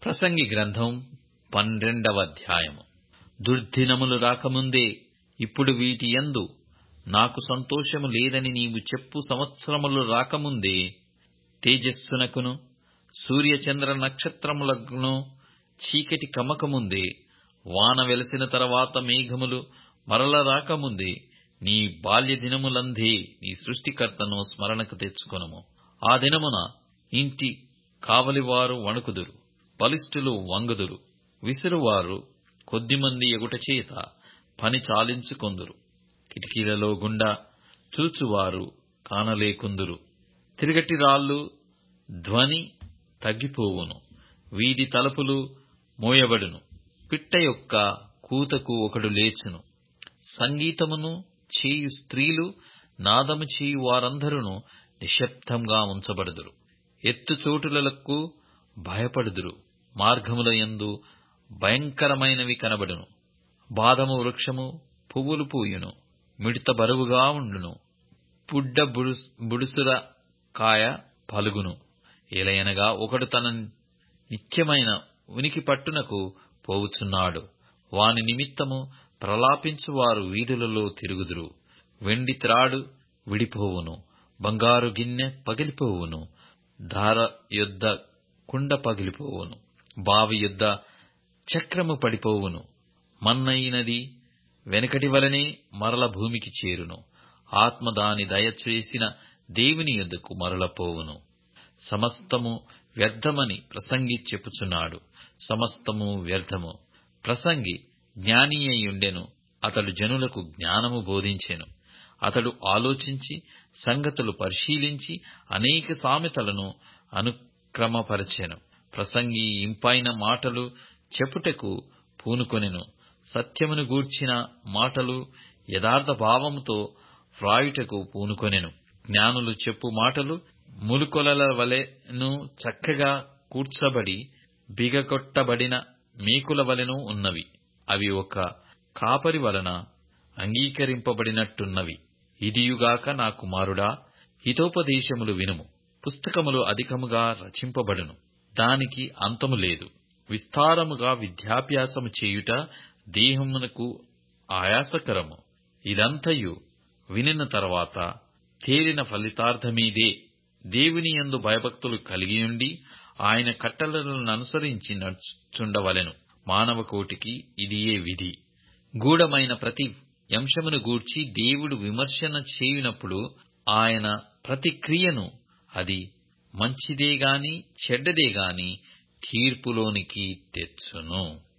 ప్రసంగి గ్రంథం 12వ అధ్యాయము. దుర్దినములు రాకముందే ఇప్పుడు వీటి యందు నాకు సంతోషము లేదని నీవు చెప్పు సంవత్సరములు రాకముందే, తేజస్సునకును సూర్యచంద్ర నక్షత్రములకును చీకటి కమ్మకముందే, వాన వెలసిన తరువాత మేఘములు మరల రాకముందే, నీ బాల్య దినములందే నీ సృష్టికర్తను స్మరణకు తెచ్చుకొనుము. ఆ దినమున ఇంటి కావలివారు వణుకుదురు, బలిష్ఠులు వంగుదురు, విసురువారు కొద్దిమంది ఎగుటచేత పని చాలించుకొందురు. కిటికీలలో గుండా చూచువారు కానలేకుందురు. తిరగటి రాళ్ళు ధ్వని తగ్గిపోవును, వీధి తలుపులు మోయబడును, పిట్ట యొక్క కూతకు ఒకడు లేచును. సంగీతమును చేయు స్త్రీలు, నాదము చేయు వారందరూ నిశ్శబ్దంగా ఉంచబడుదురు. ఎత్తు చోటులకు భయపడుదురు, మార్గముల యందు భయంకరమైనవి కనబడును. బాదము వృక్షము పువ్వులు పూయును, మిడత బరువుగా ఉండును, పుడ్డ బుడుసుల కాయ పలుగును. ఏలయనగా ఒకడు తన నిత్యమైన ఉనికి పట్టునకు పోవుచున్నాడు. వాని నిమిత్తము ప్రలాపించువారు వీధులలో తిరుగుదురు. వెండి త్రాడు విడిపోవును, బంగారు గిన్నె పగిలిపోవును, ధార యొద్ద కుండ పగిలిపోవును, బావి యొద్ద చక్రము పడిపోవును. మన్నయినది వెనకటి వలనే మరల భూమికి చేరును. ఆత్మ దాని దయచేసిన దేవుని యొద్దకు మరలపోవును. సమస్తము వ్యర్థమని ప్రసంగి చెప్పుచున్నాడు. సమస్తము వ్యర్థము. ప్రసంగి జ్ఞానియయుండెను, అతడు జనులకు జ్ఞానము బోధించెను. అతడు ఆలోచించి సంగతులు పరిశీలించి అనేక సామెతలను అనుక్రమపరచెను. ప్రసంగి ఇంపైన మాటలు చెప్పుటకు పూనుకొనెను. సత్యమును గూర్చిన మాటలు యథార్థ భావముతో వ్రాయుటకు పూనుకొనెను. జ్ఞానులు చెప్పు మాటలు ములుకొలల వలెను చక్కగా కూర్చబడి బిగగొట్టబడిన మేకుల వలెను ఉన్నవి. అవి ఒక కాపరి వలన అంగీకరింపబడినట్టున్నవి. ఇదియుగాక నా కుమారుడా, హితోపదేశములు వినుము. పుస్తకములు అధికముగా రచింపబడును, దానికి అంతము లేదు. విస్తారముగా విద్యాభ్యాసము చేయుట దేహమునకు ఆయాసకరము. ఇదంతయు వినిన తరువాత తేలిన ఫలితార్థమీదే. దేవుని యందు భయభక్తులు కలిగియుండి ఆయన కట్టడలననుసరించి నడుచుచుండవలెను. మానవ కోటికి ఇదియే విధి. గూఢమైన ప్రతి అంశమును గూర్చి దేవుడు విమర్శన చేయునప్పుడు ఆయన ప్రతి క్రియను, అది మంచిదేగాని చెడ్డదేగాని, తీర్పులోనికి తెచ్చును.